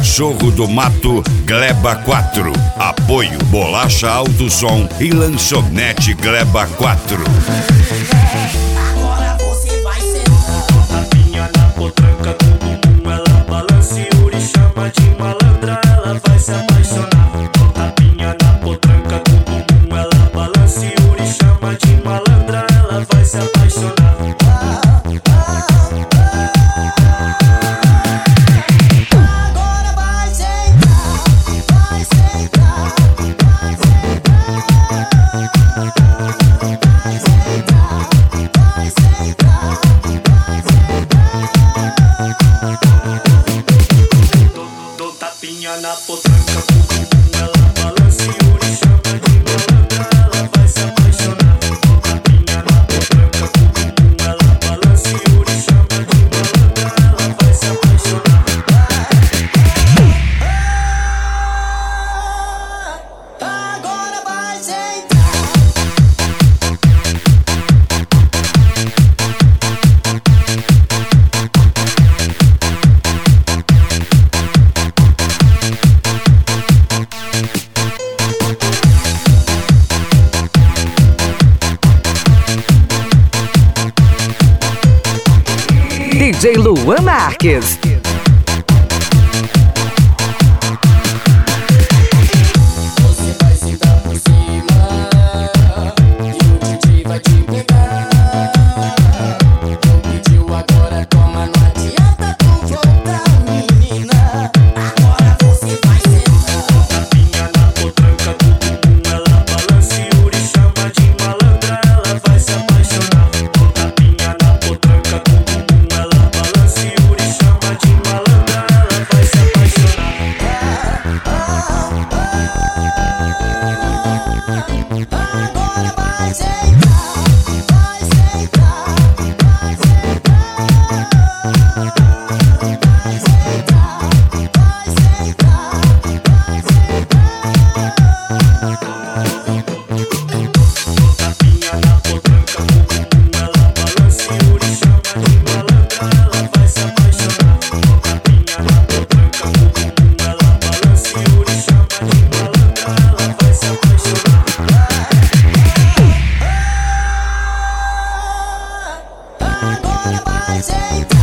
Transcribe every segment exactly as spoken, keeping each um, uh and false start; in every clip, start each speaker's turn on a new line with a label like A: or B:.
A: Cachorro do Mato Gleba quatro. Apoio Bolacha Alto Som e Lanchonete Gleba quatro.
B: Agora você vai sentar.
C: Tapinha na potranca do bumbum, ela balança e Yuri chama de malandra, ela vai se apaixonar. Tapinha na potranca do bumbum, ela balança e Yuri chama de malandra, ela vai se apaixonar.
B: Agora vai sentar, vai sentar, vai sentar, vai sentar, vai sentar, vai sentar.
C: Dou tapinha na potranca do bumbum, ela balança e Yuri chama de malandra, ela vai se apaixonar. Tapinha na potranca do bumbum, ela balança e Yuri chama de malandra, ela vai se apaixonar.
B: Agora vai sentar.
D: D J Luan Marques.
B: Você vai sentar por cima e o D J vai te pegar. Não pediu agora, toma, não adianta tu voltar, menina. Agora você vai sentar.
C: Tapinha na potranca do bumbum, ela balança e Yuri chama de malandra, ela vai se apaixonar. Tapinha na potranca do bumbum, ela balança e Yuri chama de malandra, ela vai se apaixonar.
B: Agora vai sentar, vai sentar, vai sentar, vai sentar, vai sentar, vai sentar.
C: Tapinha na potranca do bumbum, ela balança e Yuri chama de malandra, ela vai se apaixonar. Tapinha na potranca do bumbum, ela balança e Yuri chama de malandra, ela vai se apaixonar.
B: Agora vai sentar.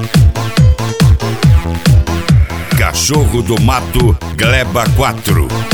A: Cachorro do Mato Gleba quatro.